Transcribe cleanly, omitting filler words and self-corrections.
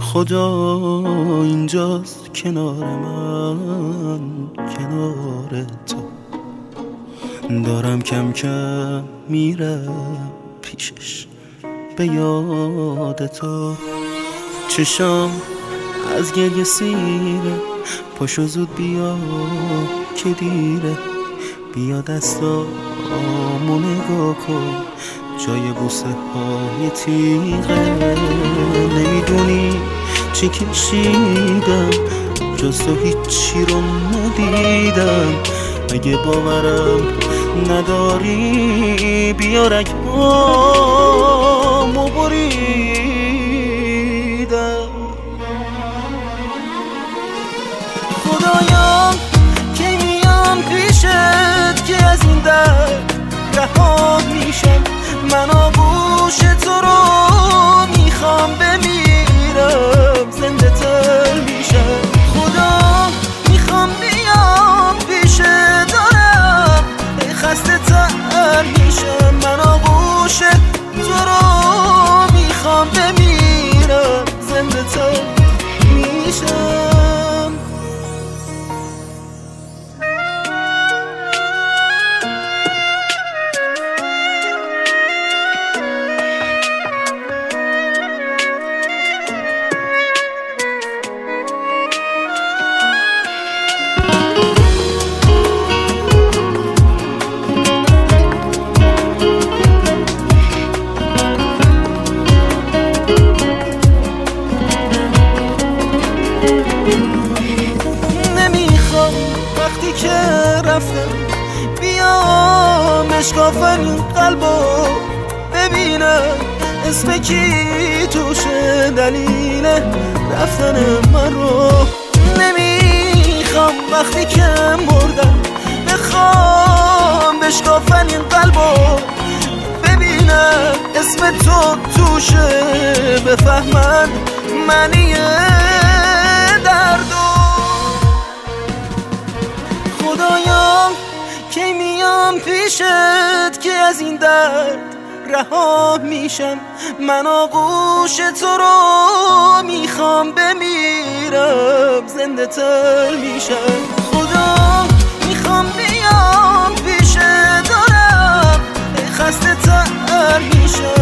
خدا اینجاست کنار من، کنار تو. دارم کم کم میرم پیشش به یاد تو. چشام از گریه سیره، پاشو زود بیا که دیره. بیا دستامو نگاه کن، جای بوسه های تیغه. نمیدونی چی کشیدم، جز تو هیچی رو ندیدم. اگه باورم نداری بیا رگامو بریدم. خدایا کی میام پیشت که از این درد رها میشم. من آغوش تو رو میخوام بمیرم، زنده تر میشم. خدا میخوام بیام پیشت، دارم خسته تر میشم. من آغوش تو رو میخوام بمیرم، زنده تر میشم. نمیخوام وقتی که رفتم بیام اشکافن این قلبو ببینم اسم کی توشه دلیل رفتن من رو. نمیخوام وقتی که مردم بخوام اشکافن این قلبو ببینم اسم تو توشه، بفهمن معنی دردو. خدایا کی میام پیشت که از این درد رها میشم. من آغوش تو رو میخوام بمیرم، زنده تر میشم. خدا میخوام بیام پیشت، دارم خسته تر میشم.